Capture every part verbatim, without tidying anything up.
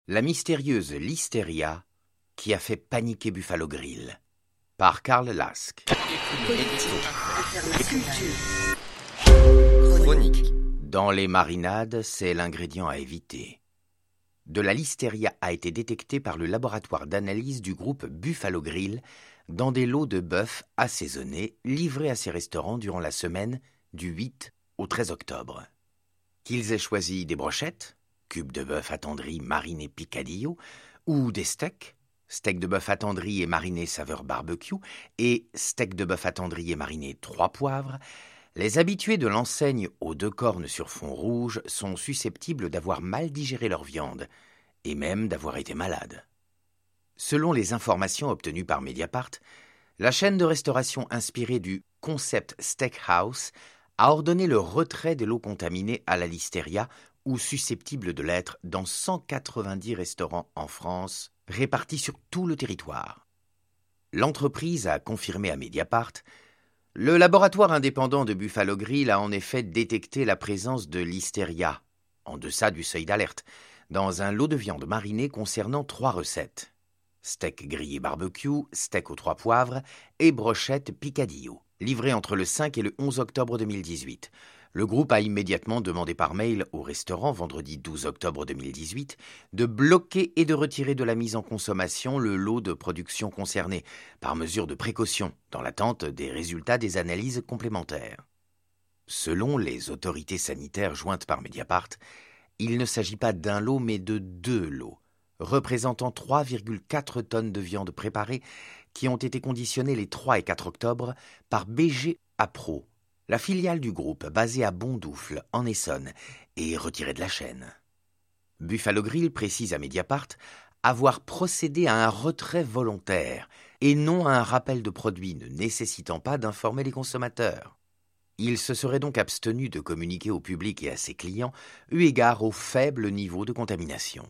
La mystérieuse listeria qui a fait paniquer Buffalo Grill, par Karl Lask. Chronique. Dans les marinades, c'est l'ingrédient à éviter. De la listeria a été détectée par le laboratoire d'analyse du groupe Buffalo Grill dans des lots de bœuf assaisonnés livrés à ces restaurants durant la semaine du huit au treize octobre. Qu'ils aient choisi des brochettes, cubes de bœuf attendri mariné picadillo, ou des steaks, steak de bœuf attendri et mariné saveur barbecue, et steak de bœuf attendri et mariné trois poivres, les habitués de l'enseigne aux deux cornes sur fond rouge sont susceptibles d'avoir mal digéré leur viande, et même d'avoir été malades. Selon les informations obtenues par Mediapart, la chaîne de restauration inspirée du concept Steakhouse a ordonné le retrait de l'eau contaminée à la listeria ou susceptible de l'être dans cent quatre-vingt-dix restaurants en France, répartis sur tout le territoire. L'entreprise a confirmé à Mediapart: le laboratoire indépendant de Buffalo Grill a en effet détecté la présence de listeria, en deçà du seuil d'alerte, dans un lot de viande marinée concernant trois recettes: steak grillé barbecue, steak aux trois poivres et brochette picadillo, livrées entre le cinq et le onze octobre deux mille dix-huit. Le groupe a immédiatement demandé par mail au restaurant, vendredi douze octobre deux mille dix-huit, de bloquer et de retirer de la mise en consommation le lot de production concerné, par mesure de précaution, dans l'attente des résultats des analyses complémentaires. Selon les autorités sanitaires jointes par Mediapart, il ne s'agit pas d'un lot mais de deux lots, représentant trois virgule quatre tonnes de viande préparée qui ont été conditionnées les trois et quatre octobre par B G Appro, la filiale du groupe basée à Bondoufle, en Essonne, et retirée de la chaîne. Buffalo Grill précise à Mediapart avoir procédé à un retrait volontaire et non à un rappel de produits ne nécessitant pas d'informer les consommateurs. Il se serait donc abstenu de communiquer au public et à ses clients eu égard au faible niveau de contamination.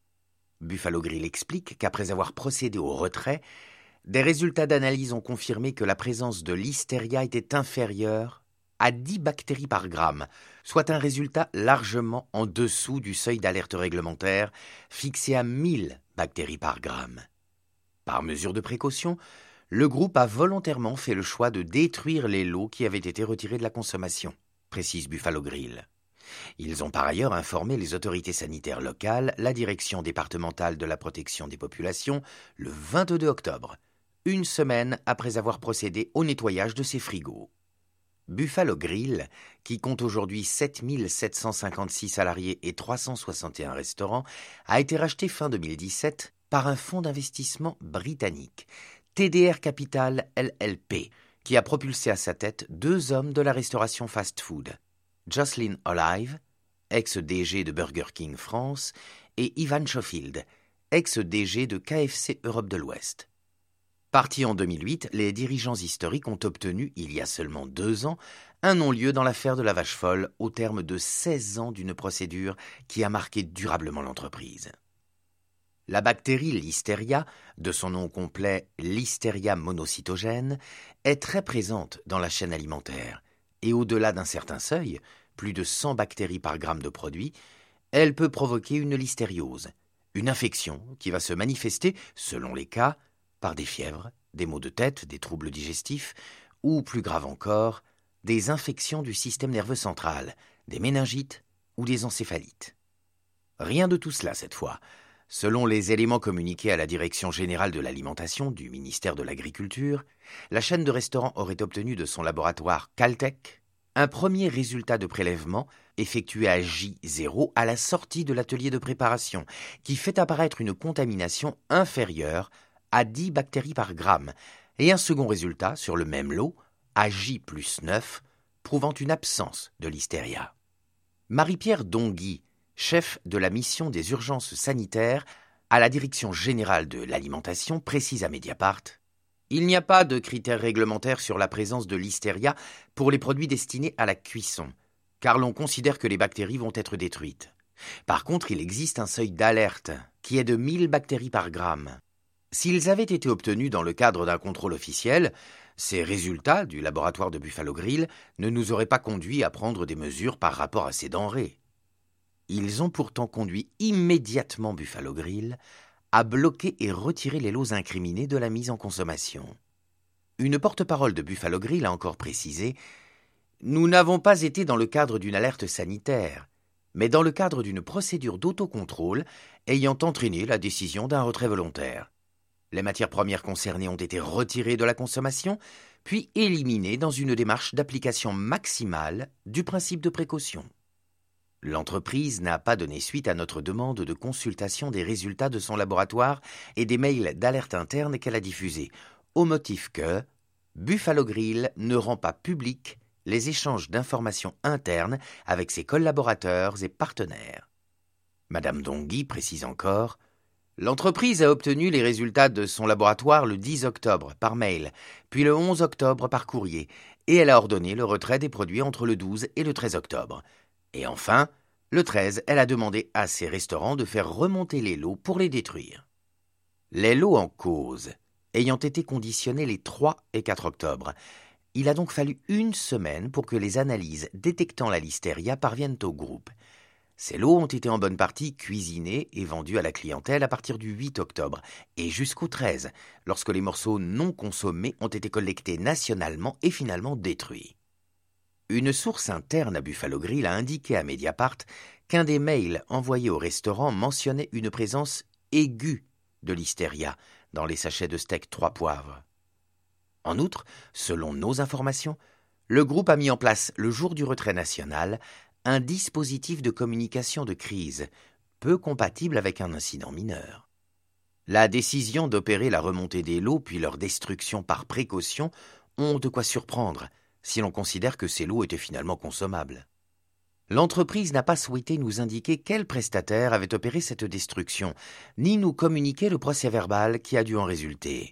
Buffalo Grill explique qu'après avoir procédé au retrait, des résultats d'analyse ont confirmé que la présence de listeria était inférieure à dix bactéries par gramme, soit un résultat largement en dessous du seuil d'alerte réglementaire fixé à mille bactéries par gramme. Par mesure de précaution, le groupe a volontairement fait le choix de détruire les lots qui avaient été retirés de la consommation, précise Buffalo Grill. Ils ont par ailleurs informé les autorités sanitaires locales, la direction départementale de la protection des populations, le vingt-deux octobre, une semaine après avoir procédé au nettoyage de ces frigos. Buffalo Grill, qui compte aujourd'hui sept mille sept cent cinquante-six salariés et trois cent soixante et un restaurants, a été racheté fin deux mille dix-sept par un fonds d'investissement britannique, T D R Capital L L P, qui a propulsé à sa tête deux hommes de la restauration fast-food, Jocelyn Olive, ex-D G de Burger King France, et Ivan Schofield, ex-D G de K F C Europe de l'Ouest. Partis en deux mille huit, les dirigeants historiques ont obtenu, il y a seulement deux ans, un non-lieu dans l'affaire de la vache folle au terme de seize ans d'une procédure qui a marqué durablement l'entreprise. La bactérie Listeria, de son nom complet Listeria monocytogène, est très présente dans la chaîne alimentaire et au-delà d'un certain seuil, plus de cent bactéries par gramme de produit, elle peut provoquer une listériose, une infection qui va se manifester, selon les cas, par des fièvres, des maux de tête, des troubles digestifs ou, plus grave encore, des infections du système nerveux central, des méningites ou des encéphalites. Rien de tout cela cette fois. Selon les éléments communiqués à la Direction générale de l'alimentation du ministère de l'Agriculture, la chaîne de restaurants aurait obtenu de son laboratoire Caltech un premier résultat de prélèvement effectué à J zéro à la sortie de l'atelier de préparation, qui fait apparaître une contamination inférieure à dix bactéries par gramme, et un second résultat sur le même lot, à J plus neuf, prouvant une absence de listeria. Marie-Pierre Dongui, chef de la mission des urgences sanitaires à la Direction générale de l'alimentation, précise à Mediapart: il n'y a pas de critères réglementaires sur la présence de listeria pour les produits destinés à la cuisson, car l'on considère que les bactéries vont être détruites. Par contre, il existe un seuil d'alerte qui est de mille bactéries par gramme. S'ils avaient été obtenus dans le cadre d'un contrôle officiel, ces résultats du laboratoire de Buffalo Grill ne nous auraient pas conduits à prendre des mesures par rapport à ces denrées. Ils ont pourtant conduit immédiatement Buffalo Grill à bloquer et retirer les lots incriminés de la mise en consommation. Une porte-parole de Buffalo Grill a encore précisé « Nous n'avons pas été dans le cadre d'une alerte sanitaire, mais dans le cadre d'une procédure d'autocontrôle ayant entraîné la décision d'un retrait volontaire. Les matières premières concernées ont été retirées de la consommation, puis éliminées dans une démarche d'application maximale du principe de précaution. » L'entreprise n'a pas donné suite à notre demande de consultation des résultats de son laboratoire et des mails d'alerte interne qu'elle a diffusés, au motif que Buffalo Grill ne rend pas public les échanges d'informations internes avec ses collaborateurs et partenaires. Madame Dongui précise encore « L'entreprise a obtenu les résultats de son laboratoire le dix octobre par mail, puis le onze octobre par courrier, et elle a ordonné le retrait des produits entre le douze et le treize octobre. Et enfin, le treize, elle a demandé à ses restaurants de faire remonter les lots pour les détruire. Les lots en cause ayant été conditionnés les trois et quatre octobre, il a donc fallu une semaine pour que les analyses détectant la listeria parviennent au groupe. Ces lots ont été en bonne partie cuisinés et vendus à la clientèle à partir du huit octobre et jusqu'au treize, lorsque les morceaux non consommés ont été collectés nationalement et finalement détruits. Une source interne à Buffalo Grill a indiqué à Mediapart qu'un des mails envoyés au restaurant mentionnait une présence aiguë de listeria dans les sachets de steak trois poivres. En outre, selon nos informations, le groupe a mis en place, le jour du retrait national, un dispositif de communication de crise, peu compatible avec un incident mineur. La décision d'opérer la remontée des lots puis leur destruction par précaution ont de quoi surprendre, si l'on considère que ces lots étaient finalement consommables. L'entreprise n'a pas souhaité nous indiquer quel prestataire avait opéré cette destruction, ni nous communiquer le procès-verbal qui a dû en résulter.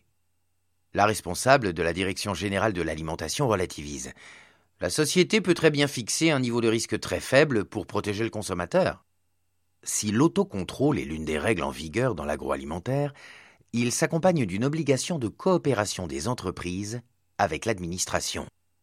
La responsable de la Direction générale de l'alimentation relativise. La société peut très bien fixer un niveau de risque très faible pour protéger le consommateur. Si l'autocontrôle est l'une des règles en vigueur dans l'agroalimentaire, il s'accompagne d'une obligation de coopération des entreprises avec l'administration.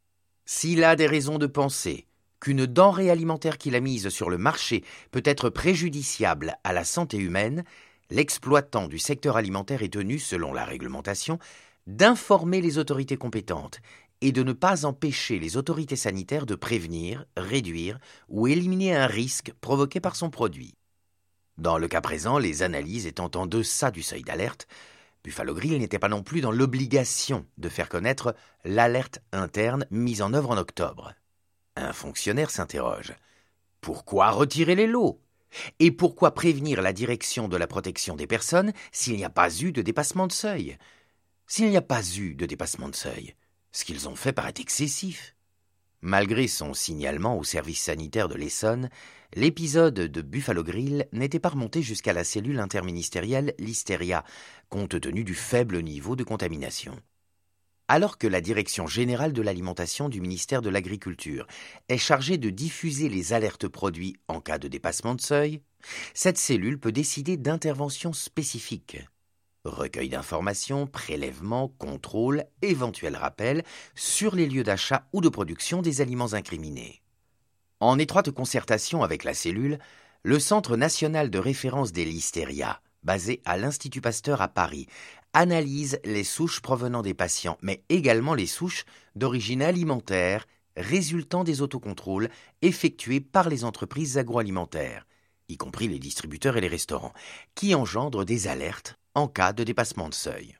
S'il a des raisons de penser qu'une denrée alimentaire qu'il a mise sur le marché peut être préjudiciable à la santé humaine, l'exploitant du secteur alimentaire est tenu, selon la réglementation, d'informer les autorités compétentes et de ne pas empêcher les autorités sanitaires de prévenir, réduire ou éliminer un risque provoqué par son produit. Dans le cas présent, les analyses étant en deçà du seuil d'alerte, Buffalo Grill n'était pas non plus dans l'obligation de faire connaître l'alerte interne mise en œuvre en octobre. Un fonctionnaire s'interroge. Pourquoi retirer les lots ? Et pourquoi prévenir la direction de la protection des personnes s'il n'y a pas eu de dépassement de seuil ? S'il n'y a pas eu de dépassement de seuil, ce qu'ils ont fait paraît excessif. Malgré son signalement au service sanitaire de l'Essonne, l'épisode de Buffalo Grill n'était pas remonté jusqu'à la cellule interministérielle Listeria, compte tenu du faible niveau de contamination. Alors que la Direction générale de l'alimentation du ministère de l'Agriculture est chargée de diffuser les alertes produits en cas de dépassement de seuil, cette cellule peut décider d'interventions spécifiques. Recueil d'informations, prélèvement, contrôle, éventuel rappel sur les lieux d'achat ou de production des aliments incriminés. En étroite concertation avec la cellule, le Centre national de référence des listeria, basé à l'Institut Pasteur à Paris, analyse les souches provenant des patients, mais également les souches d'origine alimentaire résultant des autocontrôles effectués par les entreprises agroalimentaires, y compris les distributeurs et les restaurants, qui engendrent des alertes en cas de dépassement de seuil.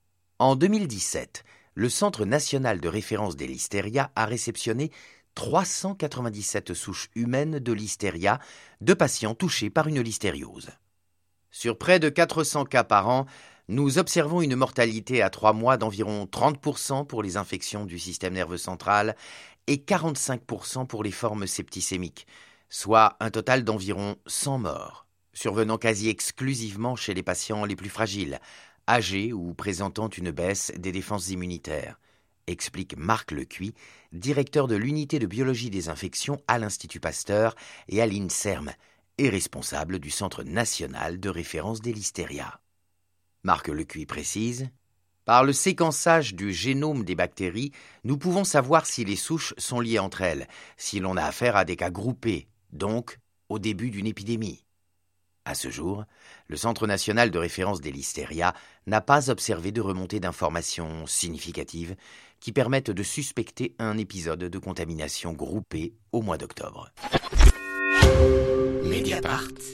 En deux mille dix-sept, le Centre national de référence des listeria a réceptionné trois cent quatre-vingt-dix-sept souches humaines de listeria de patients touchés par une listériose. Sur près de quatre cents cas par an, nous observons une mortalité à trois mois d'environ trente pour cent pour les infections du système nerveux central et quarante-cinq pour cent pour les formes septicémiques, soit un total d'environ cent morts, survenant quasi exclusivement chez les patients les plus fragiles, âgés ou présentant une baisse des défenses immunitaires, explique Marc Lecuy, directeur de l'unité de biologie des infections à l'Institut Pasteur et à l'INSERM, et responsable du Centre national de référence des listeria. Marc Lecuy précise « Par le séquençage du génome des bactéries, nous pouvons savoir si les souches sont liées entre elles, si l'on a affaire à des cas groupés, donc au début d'une épidémie. À ce jour, le Centre national de référence des listeria n'a pas observé de remontée d'informations significatives qui permettent de suspecter un épisode de contamination groupée au mois d'octobre. Mediapart.